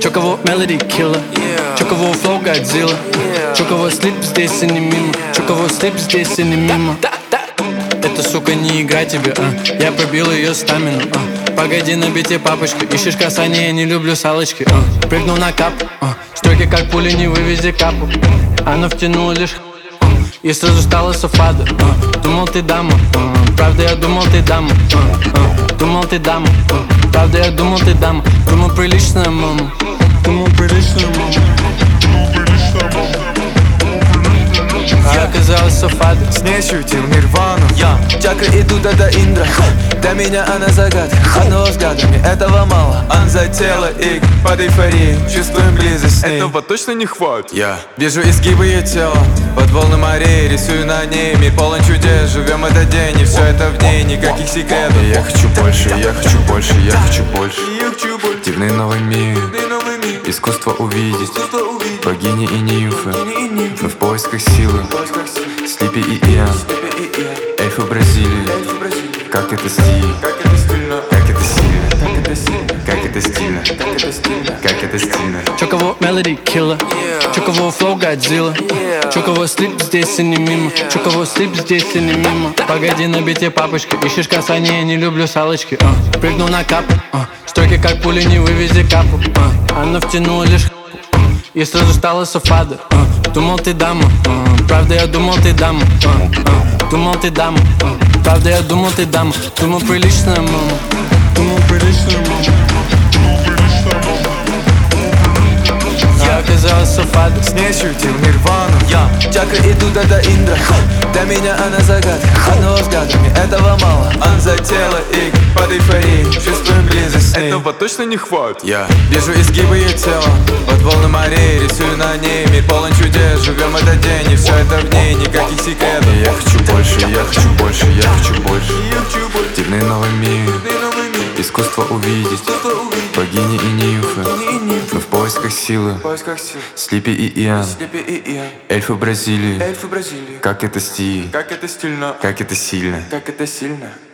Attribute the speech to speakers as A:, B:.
A: Чё кого Melody Killer, чё кого Flow Godzilla, чё кого слип здесь и не мимо, чё кого слип здесь и не мимо. Эта сука не игра тебе, я пробил ее стамину, Погоди на бите, папочка, ищешь касание, я не люблю салочки, Прыгнул на кап, стойки как пули, не вывези капу. Она втянула лишь и сразу стала софада. Думал ты дама, правда я думал ты дама, думал ты дама, правда я думал ты дама. Думал приличная мама, думал приличная мама. Я оказалась софада.
B: С ней ощутил нирвану. Чакры идут до Индра. Для меня она загадка. Одного взгляда мне этого мало. Он за тело и под эйфорией чувствуем близость с ней.
C: Этого точно не хватит.
B: Я вижу изгибы ее тела под волны морей, рисую на ней. Мир полон чудес, живем этот день, и все это в ней, никаких секретов.
C: Я хочу больше, я хочу больше, я хочу больше. Дивный новый мир, искусство увидеть, богини и нимфы. Мы в поисках силы, Слипи и Иан, эльфы Бразилии. Как это стиль, как это сильно, как это стильно, как это стильно.
A: Чё кого Melody Killer, чё кого Flow Godzilla, чё кого слип здесь и не мимо, чё кого слип здесь и не мимо. Погоди на бите, папочка, ищешь касание, я не люблю салочки, Прыгнул на кап, стойки как пули, не вывези капу, Она втянула лишь и сразу стала софада. Думал ты дама, правда я думал ты дама, думал ты дама, правда я думал ты дама. Думал приличная мама, думал приличная мама. Я оказалась софада.
B: С ней ощутил нирвану. Чакры идут до Индра. Для меня она загадка. Одного взгляда мне этого мало. Он за тело и под эйфорией чувствуем близость с ней.
C: Этого точно не хватит.
B: Я вижу изгибы ее тела под волны морей, рисую на ней. Мир полон чудес, живем этот день, и все это в ней, никаких секретов.
C: Я хочу больше, я хочу больше, я хочу больше. Дивный новый мир, искусство увидеть, богини и нимфы. Мы в поисках силы, Слипи и Иан, эльфы Бразилии. Как это стиль,
B: Как это стильно,
C: как это сильно.
B: как это сильно.